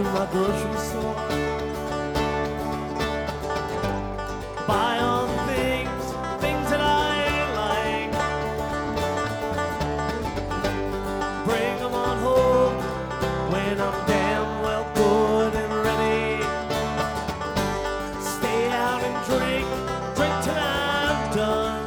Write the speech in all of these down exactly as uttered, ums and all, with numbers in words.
my grocery store. Buy all the things, things that I like. Bring them on home when I'm damn well good and ready. Stay out and drink, drink till I'm done.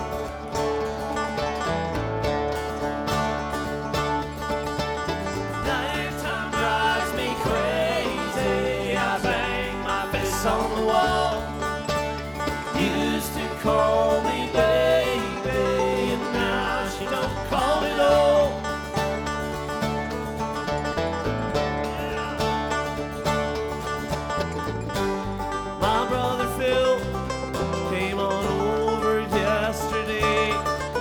Nighttime drives me crazy. I bang my fists on the wall. Used to call me baby, and now she don't call me no. My brother Phil came on over yesterday.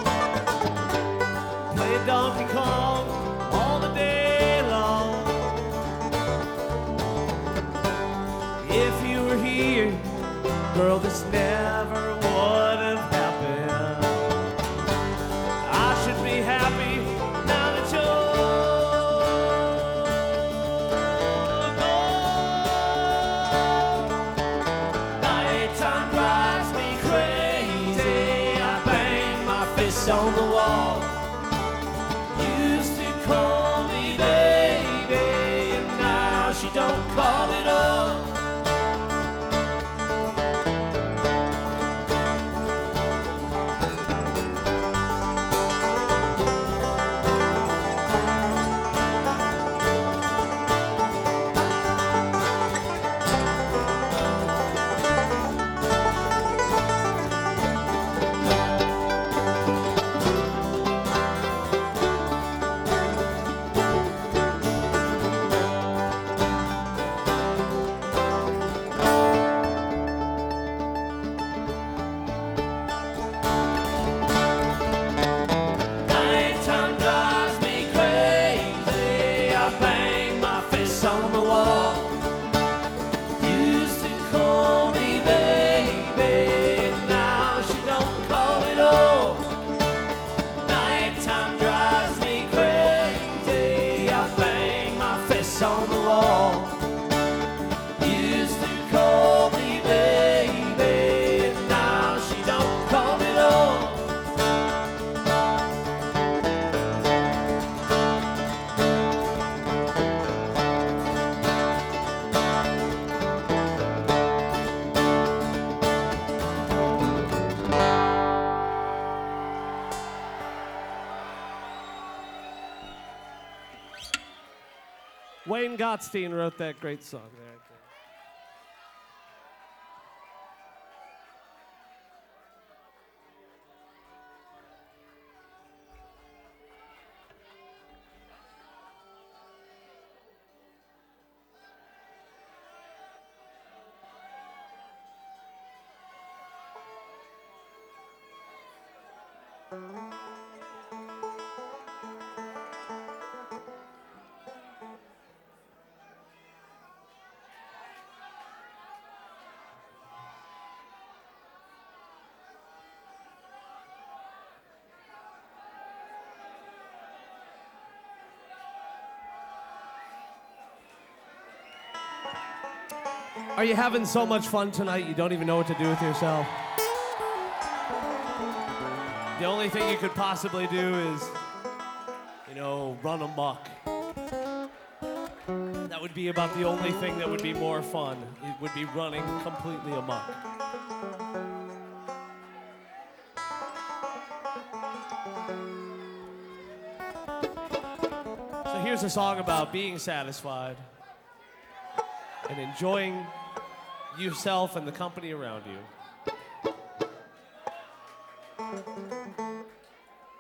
Played Donkey Kong all the day long. If you were here, girl, this never would have happened. I should be happy now that you're gone. Nighttime drives me crazy. I bang my fists on the wall. Used to call me baby, and now she don't call it all. Nighttime drives me crazy. I bang my fists on the wall. Used to call me baby, and now she don't call it all. Nighttime drives me crazy. I bang my fists on the wall. Used to call me baby, and now she don't call it all. Wayne Gottstein wrote that great song there. I think. Are you having so much fun tonight you don't even know what to do with yourself? The only thing you could possibly do is, you know, run amok. That would be about the only thing that would be more fun. It would be running completely amok. So here's a song about being satisfied and enjoying yourself and the company around you.